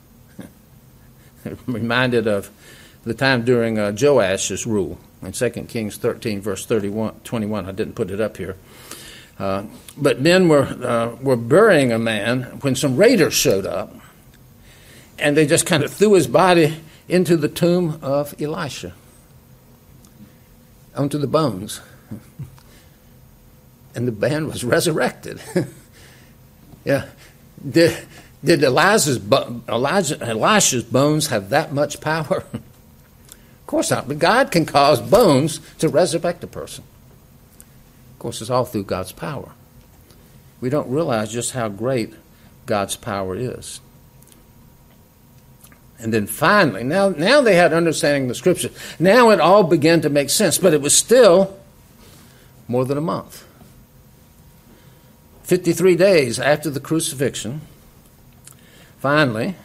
Reminded of the time during uh, Joash's rule in Second Kings thirteen, verse thirty-one, twenty-one. I didn't put it up here. Uh, but men were uh, were burying a man when some raiders showed up, and they just kind of threw his body into the tomb of Elisha, onto the bones. And the man was resurrected. Yeah. Did, did Elijah's, Elijah, Elisha's bones have that much power? Of course not. But God can cause bones to resurrect a person. Of course, it's all through God's power. We don't realize just how great God's power is. And then finally, now, now they had understanding of the Scripture. Now it all began to make sense, but it was still more than a month. fifty-three days after the crucifixion, finally,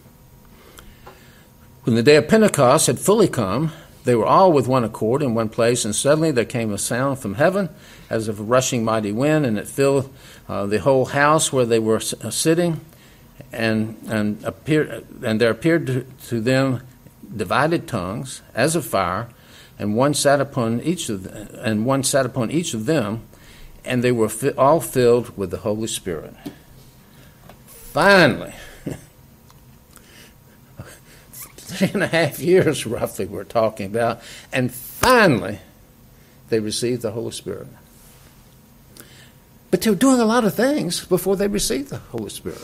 when the day of Pentecost had fully come, they were all with one accord in one place, and suddenly there came a sound from heaven as of a rushing mighty wind, and it filled uh, the whole house where they were s- sitting. And and appear, and there appeared to, to them divided tongues as of fire, and one sat upon each of them, and one sat upon each of them, and they were fi- all filled with the Holy Spirit. Finally, three and a half years roughly we're talking about, and finally they received the Holy Spirit. But they were doing a lot of things before they received the Holy Spirit.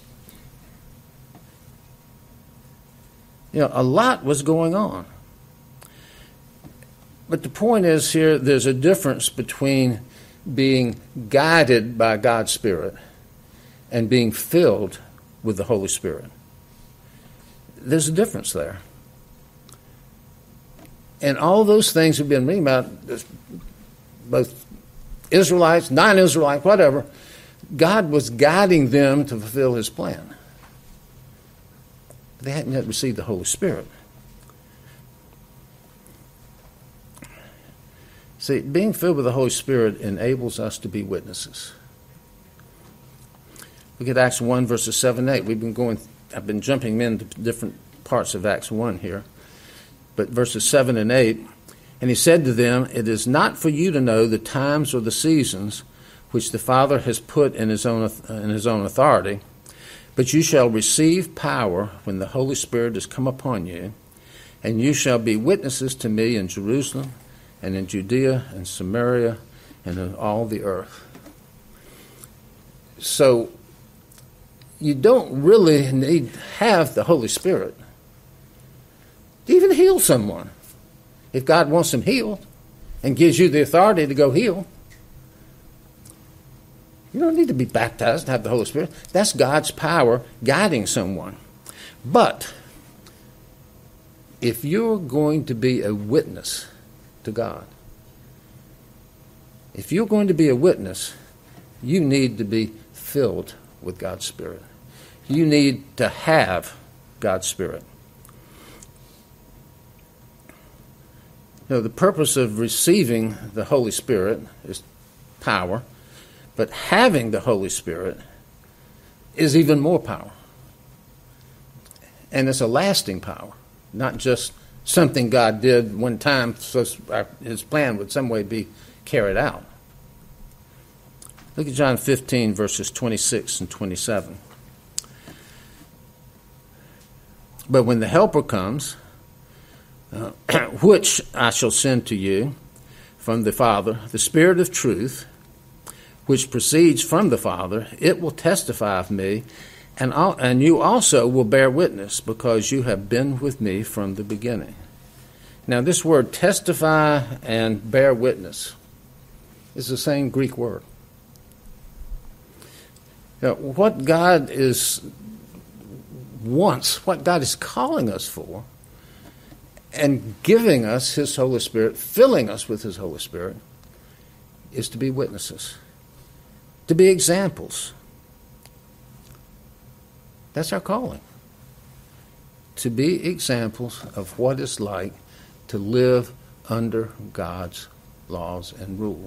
You know, a lot was going on. But the point is here, there's a difference between being guided by God's Spirit and being filled with the Holy Spirit. There's a difference there. And all those things we've been reading about, both Israelites, non-Israelites, whatever, God was guiding them to fulfill His plan. They hadn't yet received the Holy Spirit. See, being filled with the Holy Spirit enables us to be witnesses. Look at Acts one, verses seven and eight. We've been going, I've been jumping into different parts of Acts one here. But verses seven and eight, "And he said to them, It is not for you to know the times or the seasons which the Father has put in his own, in his own authority, but you shall receive power when the Holy Spirit has come upon you, and you shall be witnesses to me in Jerusalem and in Judea and Samaria and in all the earth." So you don't really need to have the Holy Spirit to even heal someone. If God wants them healed and gives you the authority to go heal, you don't need to be baptized and have the Holy Spirit. That's God's power guiding someone. But if you're going to be a witness to God, if you're going to be a witness, you need to be filled with God's Spirit. You need to have God's Spirit. You know, the purpose of receiving the Holy Spirit is power. But having the Holy Spirit is even more power. And it's a lasting power, not just something God did one time so His plan would some way be carried out. Look at John fifteen, verses twenty-six and twenty-seven. But when the Helper comes, uh, which I shall send to you from the Father, the Spirit of truth, which proceeds from the Father, it will testify of me, and, I'll, and you also will bear witness, because you have been with me from the beginning. Now, this word testify and bear witness is the same Greek word. Now, what God is wants, what God is calling us for, and giving us His Holy Spirit, filling us with His Holy Spirit, is to be witnesses, to be examples. That's our calling. To be examples of what it's like to live under God's laws and rules.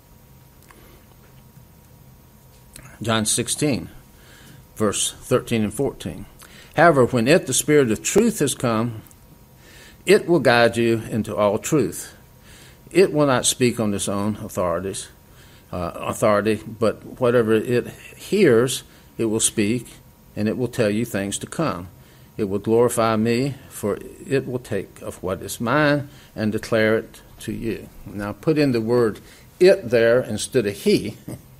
John sixteen, verse thirteen and fourteen. However, when it, the Spirit of truth, has come, it will guide you into all truth. It will not speak on its own authorities, uh, authority, but whatever it hears, it will speak, and it will tell you things to come. It will glorify me, for it will take of what is mine and declare it to you. Now, put in the word it there instead of he.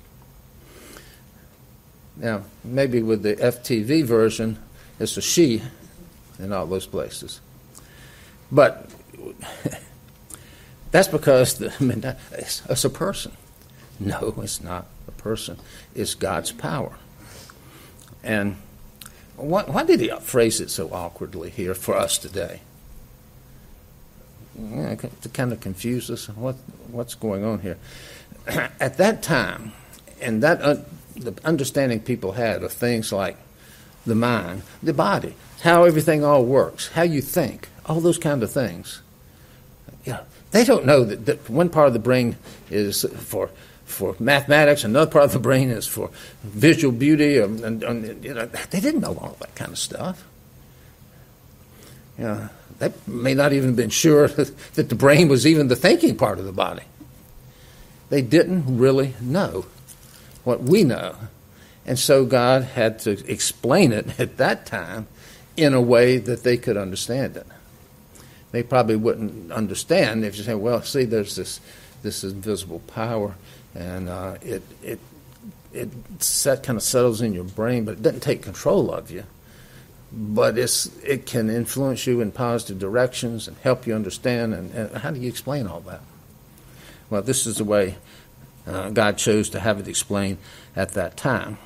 Now, maybe with the F T V version, it's a she in all those places. But that's because the, I mean, that, it's, it's a person. No, it's not a person. It's God's power. And why, why did he phrase it so awkwardly here for us today? Yeah, to kind of confuse us. What, what's going on here? At that time, and that uh, the understanding people had of things like the mind, the body, how everything all works, how you think, all those kind of things. Yeah, they don't know that, that one part of the brain is for for mathematics, another part of the brain is for visual beauty, and, and, and you know, they didn't know all that kind of stuff. You know, they may not even have been sure that the brain was even the thinking part of the body. They didn't really know what we know. And so God had to explain it at that time in a way that they could understand it. They probably wouldn't understand if you say, well, see, there's this this invisible power, and uh, it it it set, kind of settles in your brain, but it doesn't take control of you. But it's it can influence you in positive directions and help you understand. And, and how do you explain all that? Well, this is the way uh, God chose to have it explained at that time.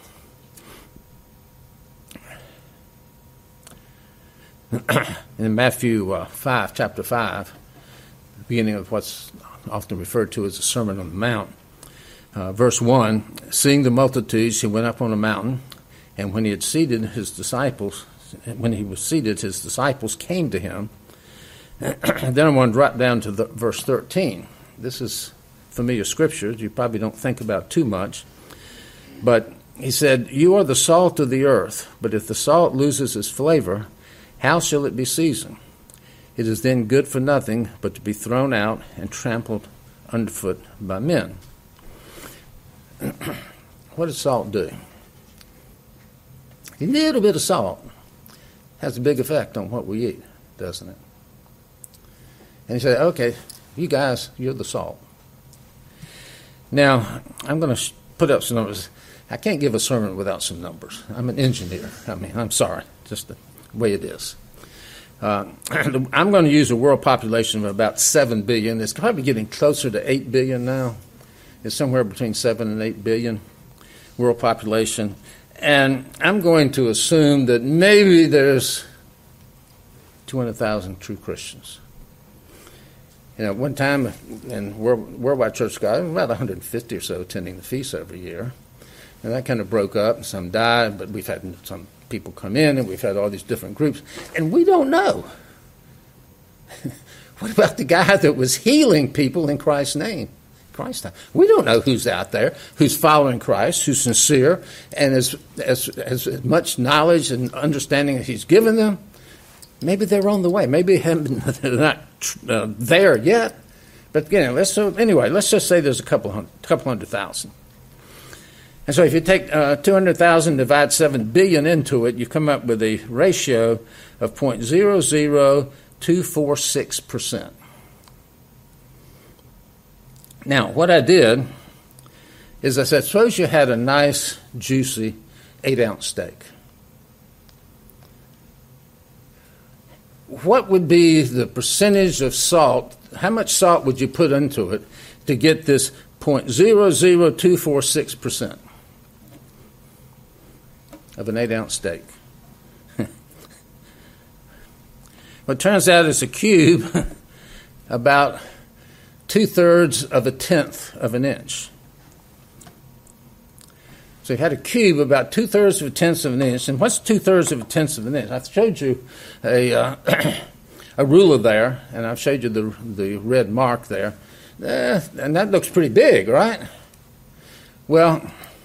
In Matthew uh, five, chapter five, beginning of what's often referred to as the Sermon on the Mount, uh, verse one, seeing the multitudes, he went up on a mountain, and when he had seated his disciples, when he was seated, his disciples came to him. Then I want to drop down to the, verse thirteen. This is familiar scripture. You probably don't think about too much. But he said, you are the salt of the earth, but if the salt loses its flavor, how shall it be seasoned? It is then good for nothing but to be thrown out and trampled underfoot by men. What does salt do? A little bit of salt has a big effect on what we eat, doesn't it? And he said, okay, you guys, you're the salt. Now, I'm going to put up some numbers. I can't give a sermon without some numbers. I'm an engineer. I mean, I'm sorry, just the way it is. Uh, I'm going to use a world population of about seven billion. It's probably getting closer to eight billion now. It's somewhere between seven and eight billion world population. And I'm going to assume that maybe there's two hundred thousand true Christians. You know, one time in World, Worldwide Church of God, about one hundred fifty or so attending the feast every year. And that kind of broke up, and some died, but we've had some people come in, and we've had all these different groups. And we don't know. What about the guy that was healing people in Christ's name? Christ's time. We don't know who's out there, who's following Christ, who's sincere, and has as, as, as much knowledge and understanding as he's given them. Maybe they're on the way. Maybe they're not uh, there yet. But you know, let's so anyway. Let's just say there's a couple hundred, couple hundred thousand. And so if you take uh, two hundred thousand, divide seven billion into it, you come up with a ratio of zero point zero zero two four six percent. Now, what I did is I said, suppose you had a nice, juicy eight-ounce steak. What would be the percentage of salt? How much salt would you put into it to get this zero point zero zero two four six percent of an eight-ounce steak? Well, it turns out it's a cube about two-thirds of a tenth of an inch. So you had a cube about two-thirds of a tenth of an inch. And what's two-thirds of a tenth of an inch? I've showed you a uh, a ruler there, and I've showed you the the red mark there. Uh, and that looks pretty big, right? Well,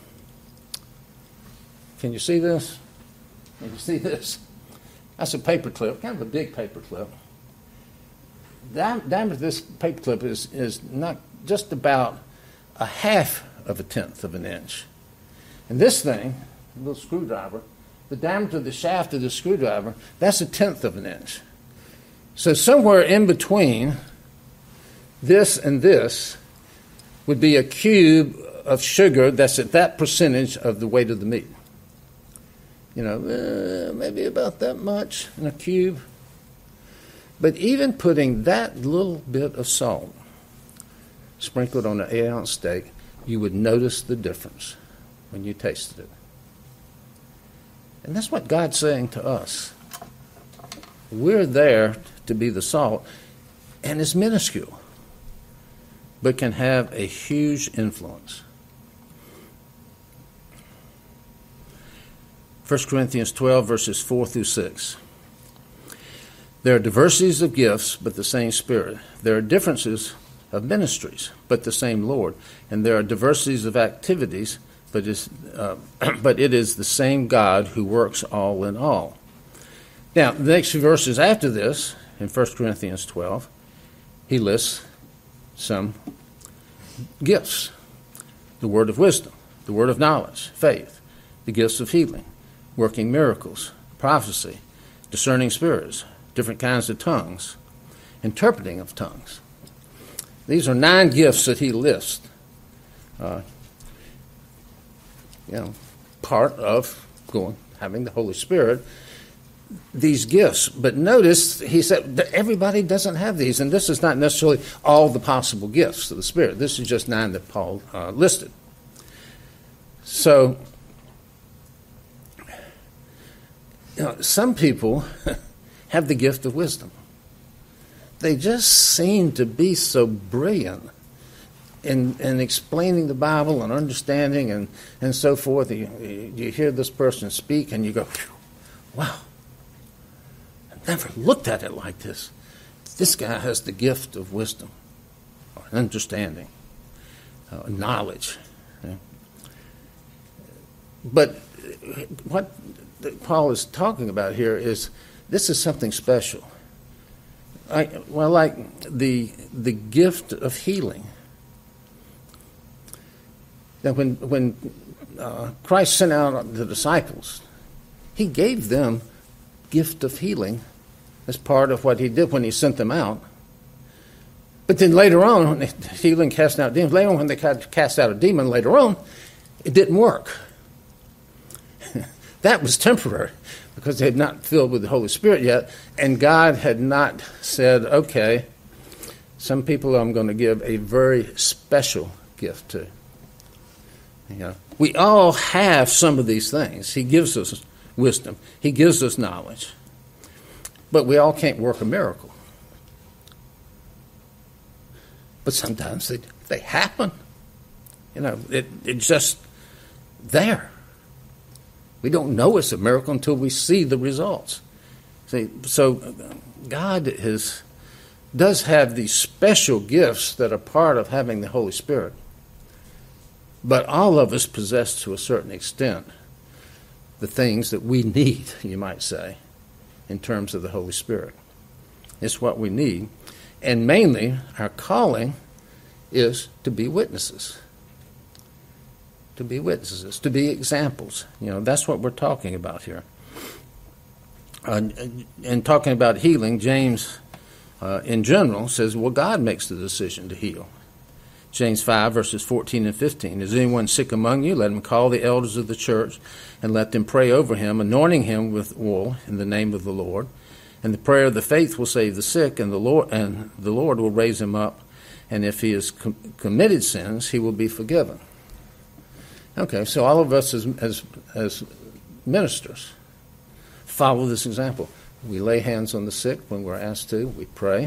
can you see this? Can you see this? That's a paper clip, kind of a big paper clip. The diameter of this paper clip is, is not just about a half of a tenth of an inch. And this thing, a little screwdriver, the diameter of the shaft of the screwdriver, that's a tenth of an inch. So somewhere in between this and this would be a cube of sugar that's at that percentage of the weight of the meat. You know, uh, maybe about that much in a cube. But even putting that little bit of salt sprinkled on an eight-ounce steak, you would notice the difference when you tasted it. And that's what God's saying to us. We're there to be the salt, and it's minuscule, but can have a huge influence. First Corinthians twelve, verses four through six. There are diversities of gifts, but the same Spirit. There are differences of ministries, but the same Lord. And there are diversities of activities, but, is, uh, but it is the same God who works all in all. Now, the next few verses after this, in First Corinthians twelve, he lists some gifts. The word of wisdom, the word of knowledge, faith, the gifts of healing, working miracles, prophecy, discerning spirits, different kinds of tongues, interpreting of tongues. These are nine gifts that he lists. Uh, you know, part of going, having the Holy Spirit, these gifts. But notice, he said that everybody doesn't have these, and this is not necessarily all the possible gifts of the Spirit. This is just nine that Paul uh, listed. So, you know, some people have the gift of wisdom. They just seem to be so brilliant in, in explaining the Bible and understanding and, and so forth. You, you hear this person speak and you go, wow, I've never looked at it like this. This guy has the gift of wisdom, or understanding, uh, knowledge. Yeah. But what Paul is talking about here is this is something special. I, well, like the the gift of healing. That when when uh, Christ sent out the disciples, he gave them gift of healing as part of what he did when he sent them out. But then later on, healing, casting out demons. Later on, when they cast out a demon, later on, it didn't work. That was temporary because they had not filled with the Holy Spirit yet, and God had not said, okay, some people I'm going to give a very special gift to. You know, we all have some of these things. He gives us wisdom. He gives us knowledge. But we all can't work a miracle. But sometimes they, they happen. You know, it, it's just there. We don't know it's a miracle until we see the results. See, so God is, does have these special gifts that are part of having the Holy Spirit. But all of us possess, to a certain extent, the things that we need, you might say, in terms of the Holy Spirit. It's what we need. And mainly, our calling is to be witnesses. to be witnesses, to be examples. You know, that's what we're talking about here. Uh, and talking about healing, James, uh, in general, says, well, God makes the decision to heal. James five, verses fourteen and fifteen. Is anyone sick among you? Let him call the elders of the church and let them pray over him, anointing him with oil in the name of the Lord. And the prayer of the faith will save the sick, and the Lord, and the Lord will raise him up. And if he has com- committed sins, he will be forgiven. Okay, so all of us as, as, as ministers follow this example. We lay hands on the sick when we're asked to. We pray.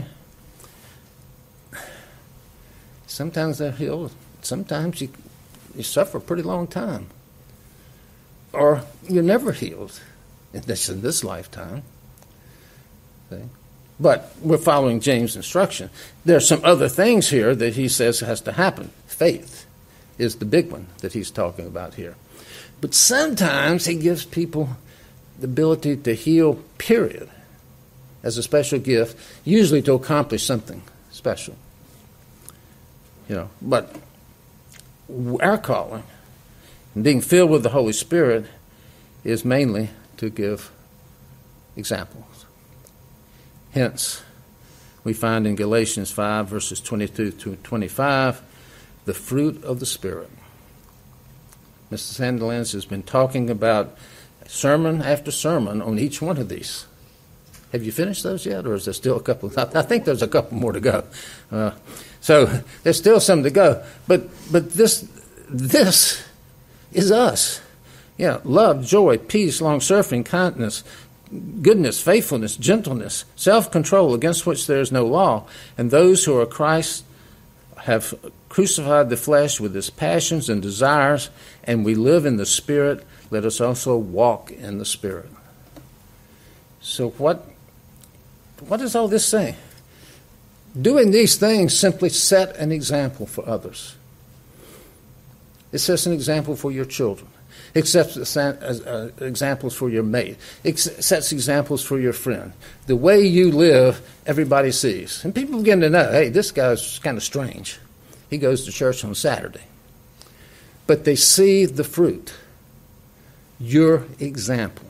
Sometimes they're healed. Sometimes you, you suffer a pretty long time. Or you're never healed in this, in this lifetime. Okay. But we're following James' instruction. There are some other things here that he says has to happen. Faith is the big one that he's talking about here. But sometimes he gives people the ability to heal, period, as a special gift, usually to accomplish something special. You know, but our calling, being filled with the Holy Spirit, is mainly to give examples. Hence, we find in Galatians five, verses twenty-two to twenty-five, the fruit of the Spirit. Mister Sandilands has been talking about sermon after sermon on each one of these. Have you finished those yet, or is there still a couple? I think there's a couple more to go. Uh, so there's still some to go. But but this this is us. Yeah, love, joy, peace, long-suffering, kindness, goodness, faithfulness, gentleness, self-control, against which there is no law. And those who are Christ have crucified the flesh with its passions and desires, and we live in the Spirit. Let us also walk in the Spirit. So what, what does all this say? Doing these things simply set an example for others. It sets an example for your children. It sets uh, examples for your mate. It sets examples for your friend. The way you live, everybody sees. And people begin to know, hey, this guy's kind of strange. He goes to church on Saturday. But they see the fruit. Your example.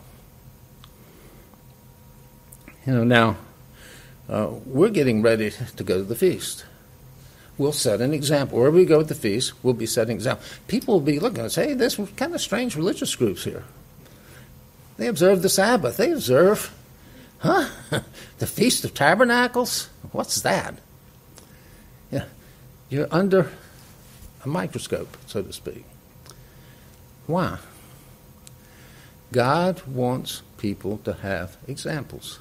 You know, now, uh, we're getting ready to go to the feast. We'll set an example. Wherever we go at the feast, we'll be setting an example. People will be looking at us, hey, there's kind of strange religious groups here. They observe the Sabbath. They observe, huh? The Feast of Tabernacles? What's that? Yeah, you're under a microscope, so to speak. Why? God wants people to have examples.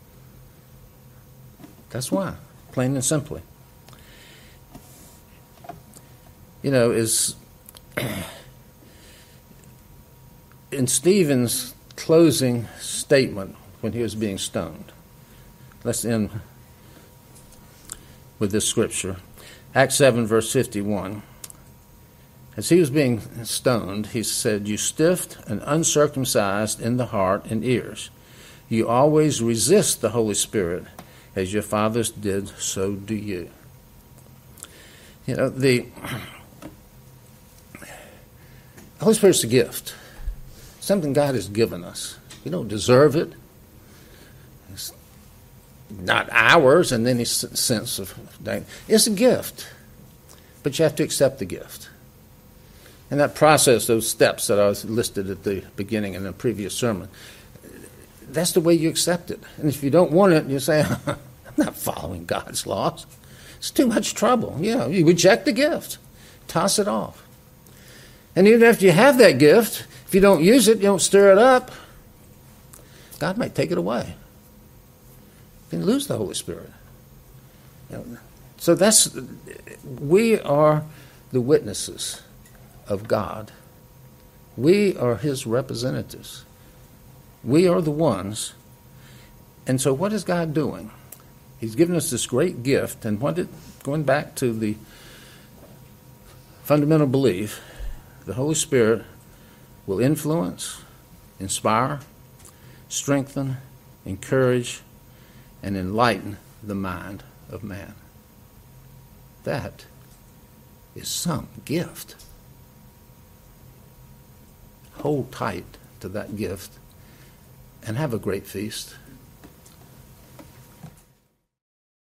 That's why, plain and simply. You know, is in Stephen's closing statement when he was being stoned. Let's end with this scripture. Acts seven, verse fifty-one. As he was being stoned, he said, "You stiff and uncircumcised in the heart and ears, you always resist the Holy Spirit, as your fathers did, so do you." You know, the Holy Spirit's a gift, something God has given us. We don't deserve it. It's not ours in any sense of that. It's a gift, but you have to accept the gift. And that process, those steps that I was listed at the beginning in the previous sermon, that's the way you accept it. And if you don't want it, you say, I'm not following God's laws. It's too much trouble. You know, you reject the gift. Toss it off. And even after you have that gift, if you don't use it, you don't stir it up, God might take it away. You can lose the Holy Spirit. You know, so that's, we are the witnesses of God. We are His representatives. We are the ones. And so what is God doing? He's given us this great gift, and what it, going back to the fundamental belief, the Holy Spirit will influence, inspire, strengthen, encourage, and enlighten the mind of man. That is some gift. hold tight to that gift and have a great feast.